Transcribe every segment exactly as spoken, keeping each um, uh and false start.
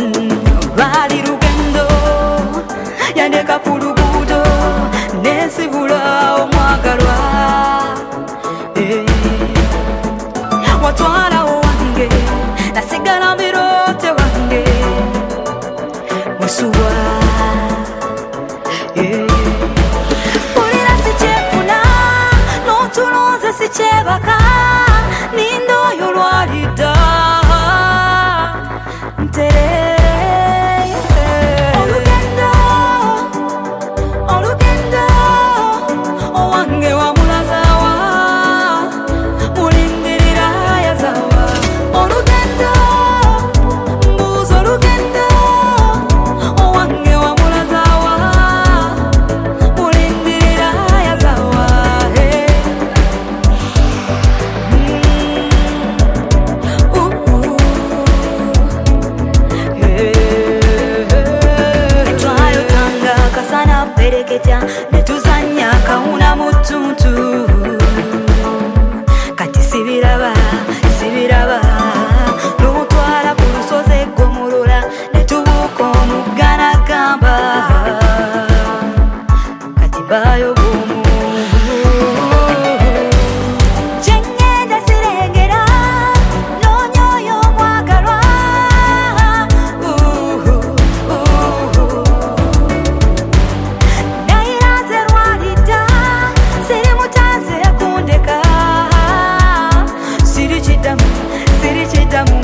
Lwali lugendo yandeka ku luguudo nesibula omwagalwa. eh. Watwala wange nasigala mbirote wange musuwa. eh. Pulira sikyefuna n'otuloze sikyebaka nindo oyo lwalidda ntere. Olugendo olugendo owange wamulazawa mulindirira yazawa. Olugendo mbuuza olugendo owange wamulazawa mulindirira yazawa. eh. mm. uh -uh. Twayotanga kasana pereketya netuzanya kawuna mutuntu kati sibiraba sibiraba n'otwala ku lusozi egomolola netubuuka omugana gamba kati bayo bumu. Kyengenda sirengera noonya oyo omwagalwa. Nayiranze lwalidda sirimutanze kundeka sirikiddamu sirikiddamu.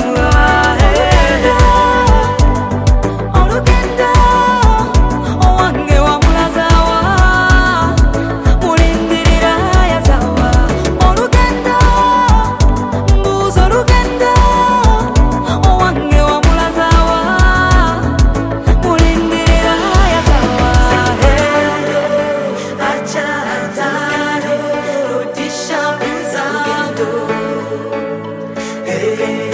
Olugendo owange wamulazawa mulindirira yazawa. Olugendo mbuuza olugendo owange wamulazawa mulindirira yazawa. Acha rudisha mzando. eh.